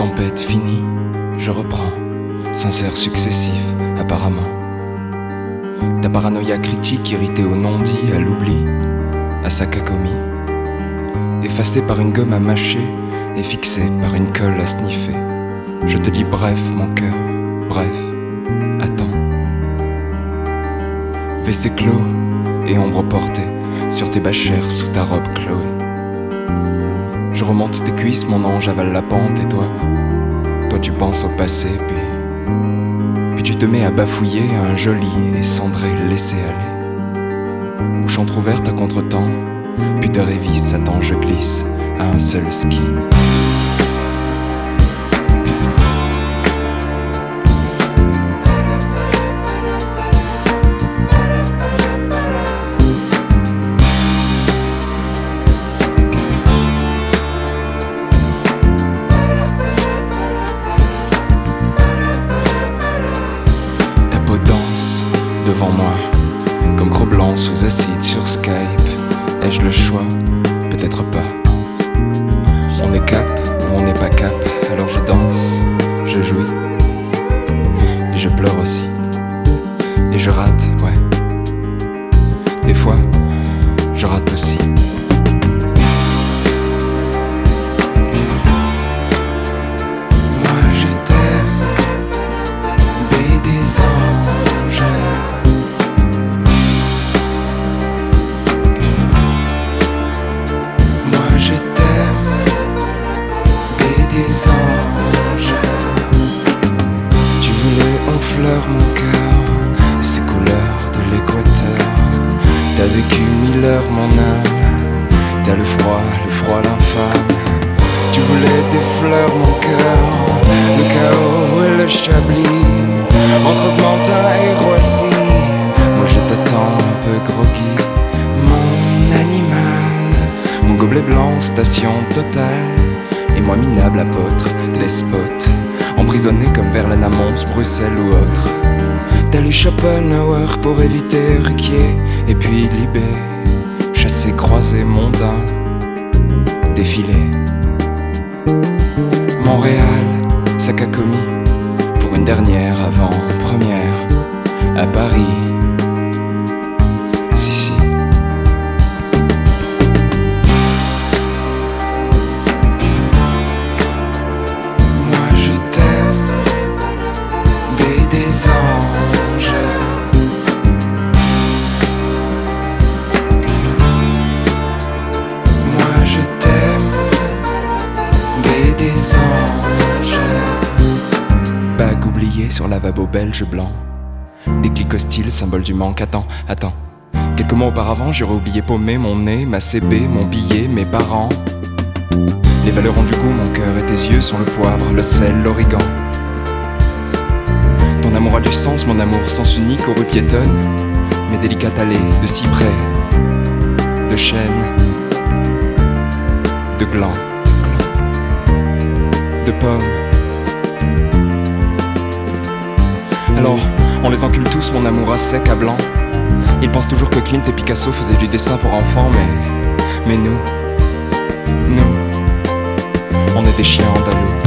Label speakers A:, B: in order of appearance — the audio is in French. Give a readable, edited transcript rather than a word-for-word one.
A: tempête finie, je reprends, sincère successif, apparemment. Ta paranoïa critique irritée au non-dit, à l'oubli, à sa cacomie. Effacée par une gomme à mâcher et fixée par une colle à sniffer. Je te dis bref, mon cœur, bref, attends. WC clos et ombre portée sur tes bâchères sous ta robe Chloé. Je remonte tes cuisses, mon ange avale la pente et toi tu penses au passé, puis tu te mets à bafouiller à un joli et cendré laisser-aller. Bouche entrouverte à contre-temps, puis de révis, attends, je glisse à un seul ski. Devant moi, comme Cro-Blanc sous acide sur Skype. Ai-je le choix? Peut-être pas. On est cap ou on n'est pas cap. Alors je danse, je jouis et je pleure aussi. Et je rate, ouais. Des fois, je rate aussi. Moi je t'aime, baie des anges. Je t'aime, baie des anges. Tu voulais enfleur mon cœur, ces couleurs de l'équateur. T'as vécu 1000 heures mon âme, t'as le froid l'infâme. Tu voulais des fleurs mon cœur, le chaos et le chablis, entre Mantin et Roissy. Moi je t'attends un peu groggy, mon animal. Mon gobelet blanc, station totale. Et moi minable apôtre, despote, emprisonné comme Verlaine à Mons, Bruxelles ou autre. T'as lu Schopenhauer pour éviter Ruquier. Et puis Libé, chassé, croisé, mondain, défilé. Montréal, sa cacomie, pour une dernière avant-première. À Paris, des anges. Moi je t'aime, baie des anges. Bague oubliée sur lavabo belge blanc. Déclic hostile, symbole du manque. Attends. Quelques mois auparavant, j'aurais oublié paumer mon nez, ma CB, mon billet, mes parents. Les valeurs ont du goût, mon cœur et tes yeux sont le poivre, le sel, l'origan. Ton amour a du sens, mon amour, sens unique aux rues piétonnes. Mes délicates allées de cyprès, de chênes, de glands, de pommes. Alors, on les encule tous, mon amour à sec, à blanc. Ils pensent toujours que Clint et Picasso faisaient du dessin pour enfants, mais nous, on est des chiens andalous.